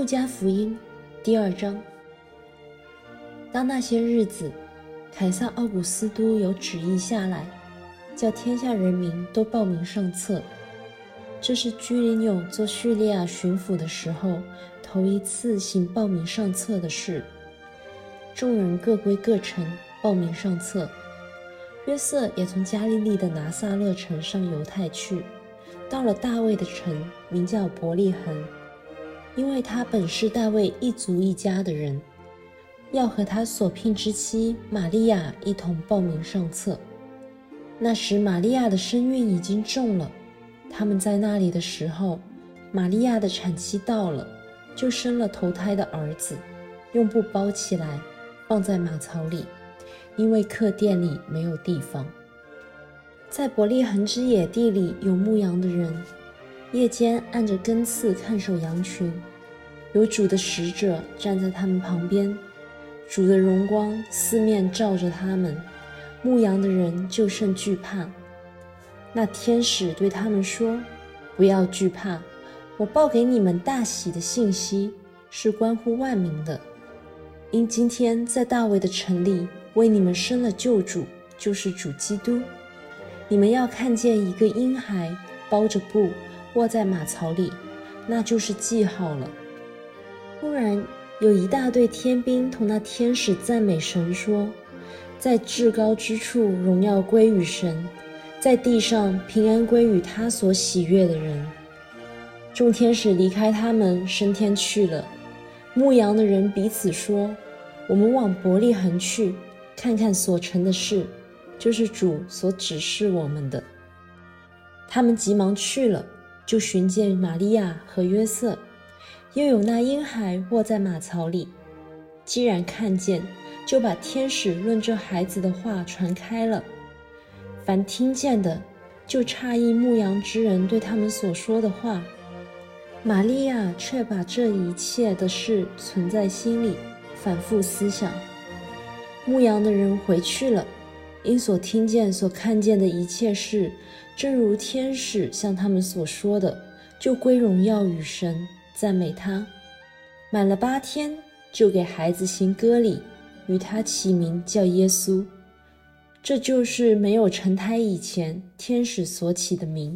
路加福音第2章。当那些日子，凯撒奥古斯都有旨意下来，叫天下人民都报名上册。这是居里纽做叙利亚巡抚的时候头一次行报名上册的事。众人各归各城报名上册。约瑟也从加利利的拿撒勒城上犹太去，到了大卫的城，名叫伯利恒，因为他本是大卫一族一家的人，要和他所聘之妻玛利亚一同报名上册。那时玛利亚的身孕已经重了，他们在那里的时候，玛利亚的产期到了，就生了头胎的儿子，用布包起来，放在马槽里，因为客店里没有地方。在伯利恒之野地里有牧羊的人，夜间按着更次看守羊群，有主的使者站在他们旁边，主的荣光四面照着他们，牧羊的人就甚惧怕。那天使对他们说：不要惧怕，我报给你们大喜的信息，是关乎万民的。因今天在大卫的城里为你们生了救主，就是主基督。你们要看见一个婴孩包着布卧在马槽里，那就是记号了。忽然有一大队天兵同那天使赞美神说：在至高之处荣耀归于神，在地上平安归于他所喜悦的人。众天使离开他们升天去了。牧羊的人彼此说：我们往伯利恒去，看看所成的事，就是主所指示我们的。他们急忙去了，就寻见玛利亚和约瑟，又有那婴孩卧在马槽里。既然看见，就把天使论这孩子的话传开了。凡听见的，就诧异牧羊之人对他们所说的话。玛利亚却把这一切的事存在心里，反复思想。牧羊的人回去了，因所听见所看见的一切事，正如天使向他们所说的，就归荣耀与神，赞美他。满了8天，就给孩子行割礼，与他起名叫耶稣。这就是没有成胎以前天使所起的名。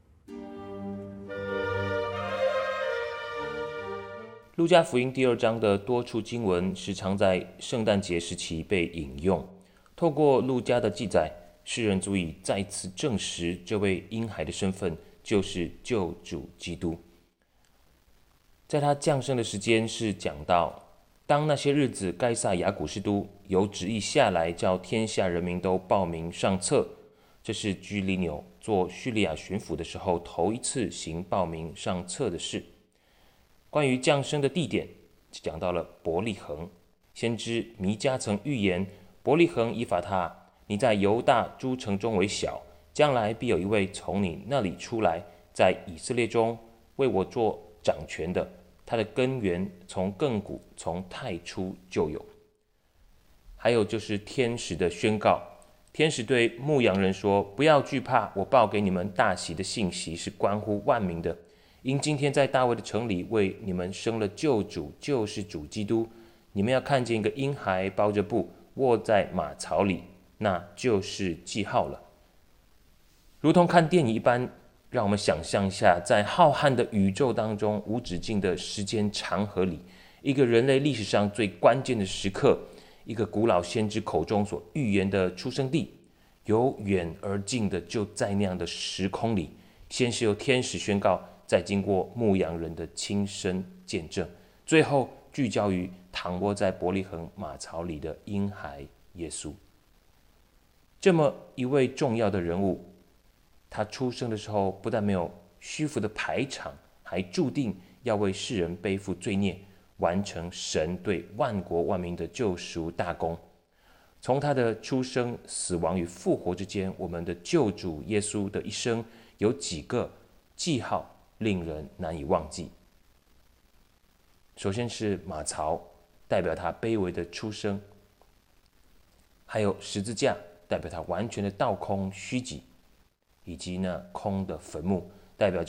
路加福音第2章的多处经文时常在圣诞节时期被引用。透过路加的记载，世人足以再次证实这位婴孩的身份就是救主基督。在他降生的时间是讲到，当那些日子该撒亚古斯都有旨意下来，叫天下人民都报名上册。这是居里纽做叙利亚巡抚的时候头一次行报名上册的事。关于降生的地点，讲到了伯利恒。先知弥迦曾预言，伯利恒以法他，你在犹大诸城中为小，将来必有一位从你那里出来，在以色列中为我做掌权的，他的根源从亘古，从太初就有。还有就是天使的宣告，天使对牧羊人说：不要惧怕，我报给你们大喜的信息，是关乎万民的。因今天在大卫的城里为你们生了救主，就是主基督。你们要看见一个婴孩包着布卧在马槽里，那就是记号了。如同看电影一般，让我们想象一下，在浩瀚的宇宙当中，无止境的时间长河里，一个人类历史上最关键的时刻，一个古老先知口中所预言的出生地，由远而近的就在那样的时空里，先是由天使宣告，再经过牧羊人的亲身见证，最后聚焦于躺卧在伯利恒马槽里的婴孩耶稣。这么一位重要的人物，他出生的时候不但没有虚浮的排场，还注定要为世人背负罪孽，完成神对万国万民的救赎大功。从他的出生、死亡与复活之间，我们的救主耶稣的一生有几个记号令人难以忘记。首先是马槽，代表他卑微的出生；还有十字架，代表他完全的倒空虚己；以及呢空的坟墓，代表这位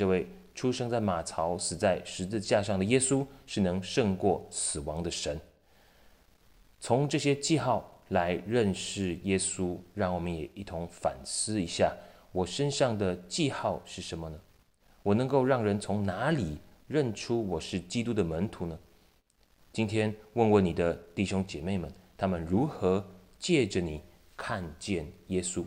出生在马槽、死在十字架上的耶稣是能胜过死亡的神。从这些记号来认识耶稣，让我们也一同反思一下，我身上的记号是什么呢？我能够让人从哪里认出我是基督的门徒呢？今天问问你的弟兄姐妹们，他们如何借着你看见耶稣？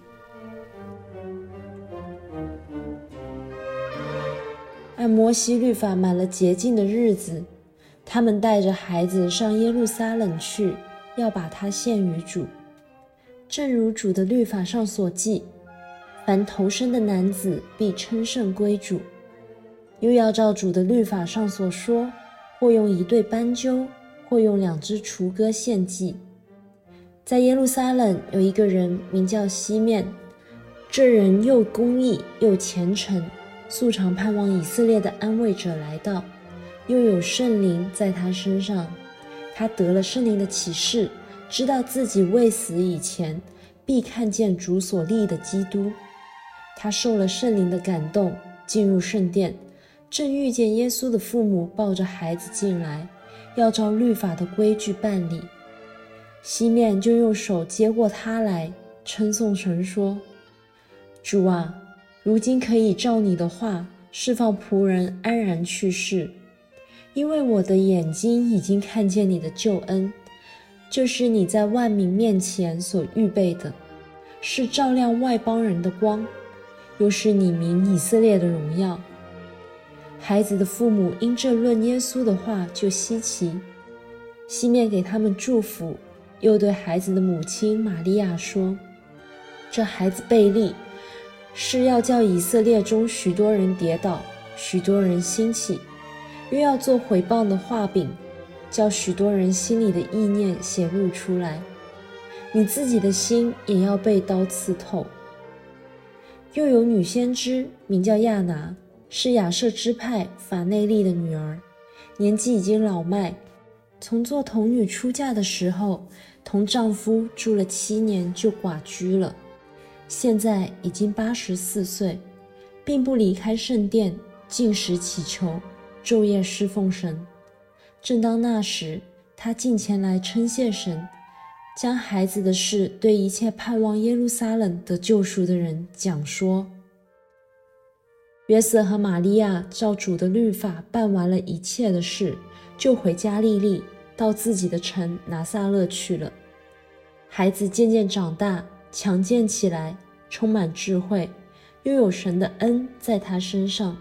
按摩西律法满了洁净的日子，他们带着孩子上耶路撒冷去，要把他献于主。正如主的律法上所记，凡头生的男子必称圣归主。又要照主的律法上所说，或用1对斑鸠，或用2只雏鸽献祭。在耶路撒冷有一个人名叫西面，这人又公义又虔诚，素常盼望以色列的安慰者来到，又有圣灵在他身上。他得了圣灵的启示，知道自己未死以前必看见主所立的基督。他受了圣灵的感动，进入圣殿，正遇见耶稣的父母抱着孩子进来，要照律法的规矩办理。西面就用手接过他来，称颂神说：主啊，如今可以照你的话释放仆人安然去世，因为我的眼睛已经看见你的救恩，就是你在万民面前所预备的，是照亮外邦人的光，又是你民以色列的荣耀。孩子的父母因这论耶稣的话就稀奇，西面给他们祝福，又对孩子的母亲玛利亚说：这孩子被立，是要叫以色列中许多人跌倒，许多人兴起，又要做毁谤的画饼，叫许多人心里的意念显露出来。你自己的心也要被刀刺透。又有女先知名叫亚拿，是亚设支派法内利的女儿，年纪已经老迈，从做童女出嫁的时候，同丈夫住了7年就寡居了，现在已经84岁，并不离开圣殿，禁食祈求，昼夜侍奉神。正当那时，她近前来称谢神，将孩子的事对一切盼望耶路撒冷得救赎的人讲说。约瑟和玛利亚照主的律法办完了一切的事，就回加利利，到自己的城拿撒勒去了。孩子渐渐长大，强健起来，充满智慧，又有神的恩在他身上。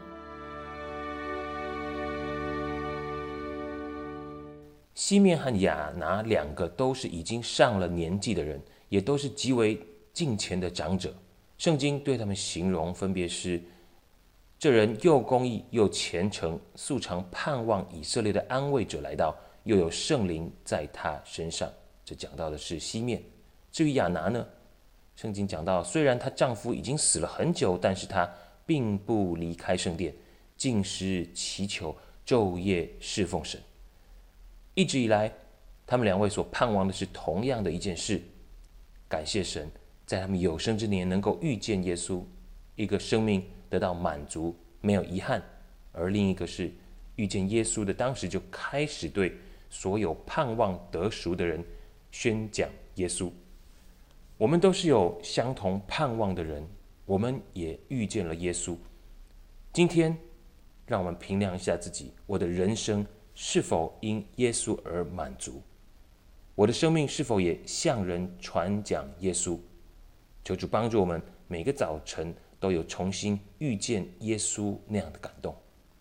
西面和亚拿2个都是已经上了年纪的人，也都是极为敬虔的长者。圣经对他们形容分别是：这人又公义又虔诚，素常盼望以色列的安慰者来到，又有圣灵在他身上。这讲到的是西面。至于亚拿呢，圣经讲到，虽然她丈夫已经死了很久，但是她并不离开圣殿，禁食祈求，昼夜侍奉神。一直以来，他们2位所盼望的是同样的一件事，感谢神，在他们有生之年能够遇见耶稣，一个生命得到满足，没有遗憾；而另一个是遇见耶稣的当时就开始对所有盼望得赎的人宣讲耶稣。我们都是有相同盼望的人，我们也遇见了耶稣。今天让我们评量一下自己，我的人生是否因耶稣而满足？我的生命是否也向人传讲耶稣？求主帮助我们每个早晨都有重新遇见耶稣那样的感动。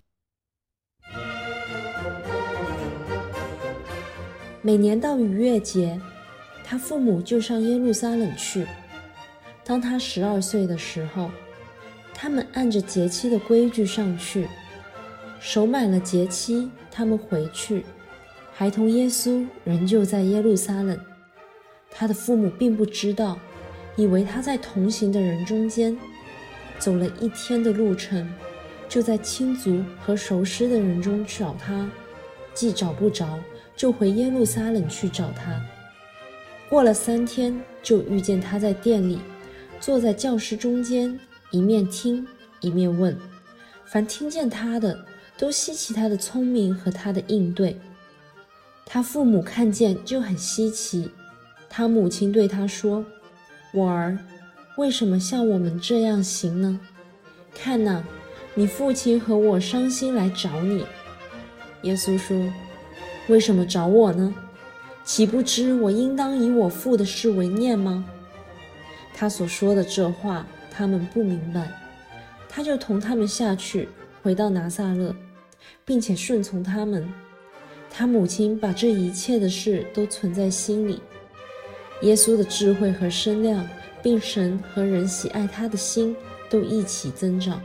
每年到逾越节，他父母就上耶路撒冷去。当他12岁的时候，他们按着节期的规矩上去，守满了节期，他们回去，孩童耶稣仍旧在耶路撒冷。他的父母并不知道，以为他在同行的人中间。走了1天的路程，就在亲族和熟识的人中找他，既找不着，就回耶路撒冷去找他。过了3天，就遇见他在殿里，坐在教室中间，一面听，一面问， 凡听见他的，都稀奇他的聪明和他的应对。他父母看见就很稀奇。他母亲对他说：“我儿，为什么像我们这样行呢？看哪，你父亲和我伤心来找你。”耶稣说：“为什么找我呢？岂不知我应当以我父的事为念吗？”他所说的这话，他们不明白。他就同他们下去，回到拿撒勒，并且顺从他们。他母亲把这一切的事都存在心里。耶稣的智慧和身量，并神和人喜爱他的心，都一起增长。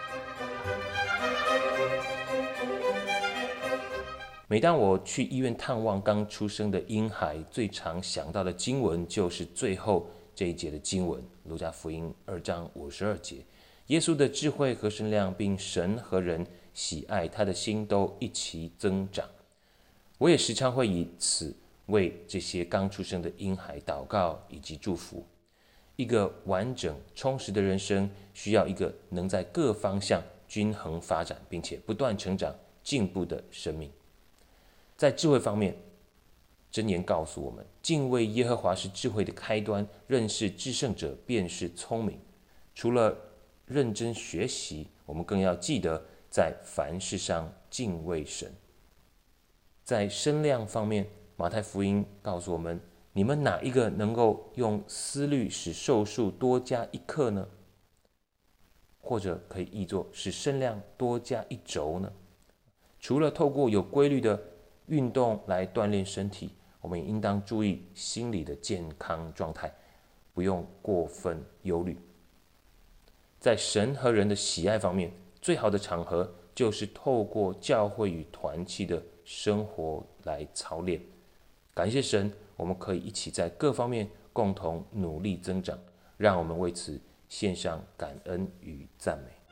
每当我去医院探望刚出生的婴孩，最常想到的经文就是最后这一节的经文，路加福音2章52节。耶稣的智慧和身量，并神和人喜爱他的心，都一起增长。我也时常会以此为这些刚出生的婴孩祷告以及祝福。一个完整充实的人生，需要一个能在各方向均衡发展，并且不断成长进步的生命。在智慧方面，箴言告诉我们，敬畏耶和华是智慧的开端，认识至圣者便是聪明。除了认真学习，我们更要记得在凡事上敬畏神。在身量方面，马太福音告诉我们，你们哪一个能够用思虑使寿数多加1刻呢？或者可以译作使身量多加1轴呢？除了透过有规律的运动来锻炼身体，我们也应当注意心理的健康状态，不用过分忧虑。在神和人的喜爱方面，最好的场合就是透过教会与团契的生活来操练。感谢神，我们可以一起在各方面共同努力增长，让我们为此献上感恩与赞美。